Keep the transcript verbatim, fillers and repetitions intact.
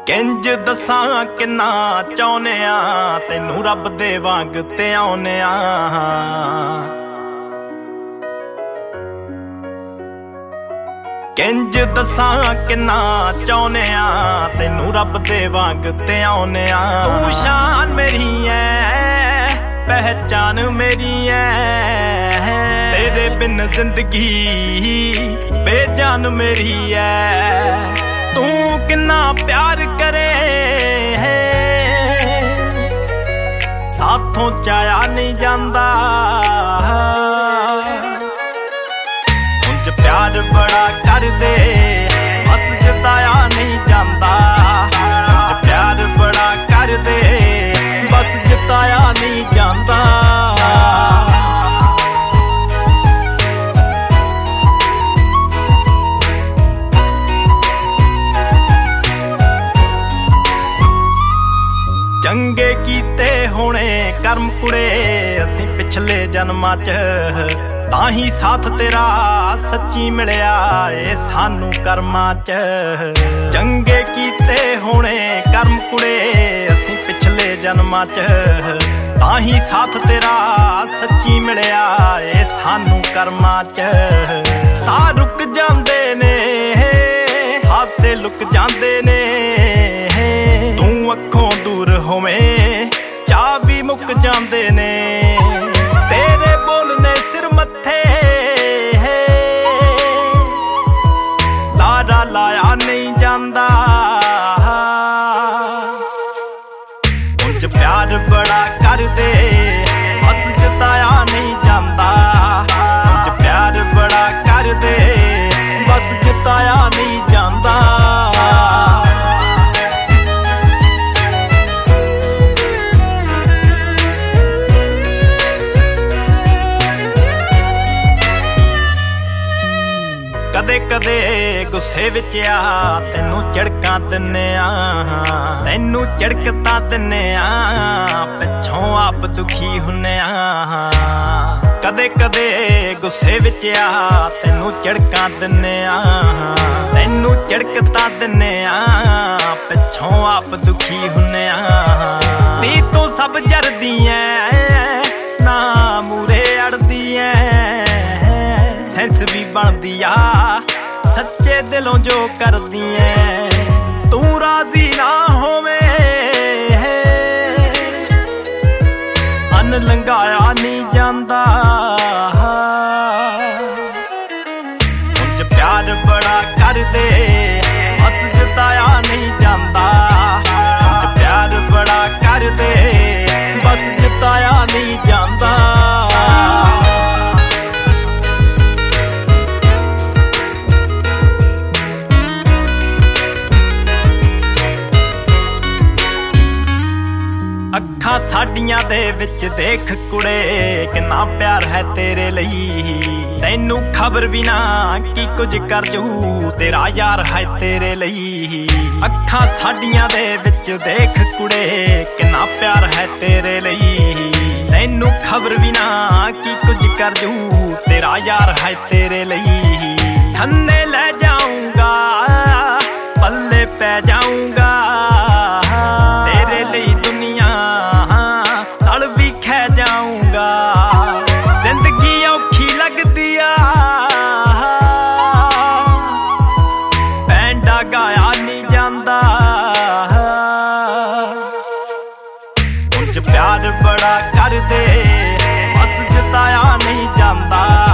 किंज दसां किन्ना चाहुने आ तैनू रब दे वांग ते आउने आ। किंज दसां किन्ना चाहुने आ तैनू रब दे वांग ते आउने आ। तू शान मेरी है पहचान मेरी है, तेरे बिन जिंदगी बेजान मेरी है। तू किन्ना प्यार करे है साथों चाया नहीं जांदा, उंज प्यार बड़ा कर दे बस जताया नहीं जांदा। उंज प्यार बड़ा कर दे बस जताया नहीं जांदा। चंगे कीते होने कर्म कुड़े असीं पिछले जन्मां च, ताही साथ तेरा सच्ची मिलिया ए सानू कर्मां च। चंगे कीते होने कर्म कुड़े असीं पिछले जन्मां च, ताही साथ तेरा सच्ची मिलिया ए सानू कर्मां च। साह रुक जांदे ने हासे लुक जांदे ने, तू अखों दूर होवें चाह भी मुक जांदे ने। तेरे बोलने सिर मत्थे लारा लाया नहीं जांदा। उंज प्यार बड़ा कर दे बस जताया नहीं जांदा। उंज प्यार बड़ा कर दे बस जताया नहीं जांदा। कदे कदे गुस्से विच आ तैनू झड़कां दिन्ने आ, तैनू झड़कतां दिन्ने आ पिछों आप दुखी हुन्ने आ। कदे कदे गुस्से विच आ तैनू झड़कां दिन्ने आ, तैनू झड़कतां दिन्ने आ पिछों आप दुखी हुन्ने आ। नी तू सब जरदी ऐ ना मूरे अड़दी ऐ, सेंस भी बनदी आ सच्चे दिलों जो करदी ऐ। तू राजी ना होवे अन लंघाया नहीं जांदा। उंज प्यार बड़ा कर दे बस जताया नहीं जांदा। उंज प्यार बड़ा कर दे बस जताया नहीं जांदा। अखां साडियां दे विच देख कुड़े किन्ना प्यार है तेरे लई, तैनू खबर भी ना की कुछ कर जू तेरा यार है तेरे लई। अखां साडियां दे विच देख कुड़े किन्ना प्यार है तेरे लई, तैनू खबर भी ना की कुछ कर जू तेरा यार है तेरे लई। खन्ने ले जाऊंगा पल्ले पै जाऊंगा तेरे लई दुनिया तड़ भी खे जाऊंगा। जिंदगी औखी लगदी आ पैंडा गाया नहीं जांदा। उंज प्यार बड़ा कर दे बस जताया नहीं जांदा।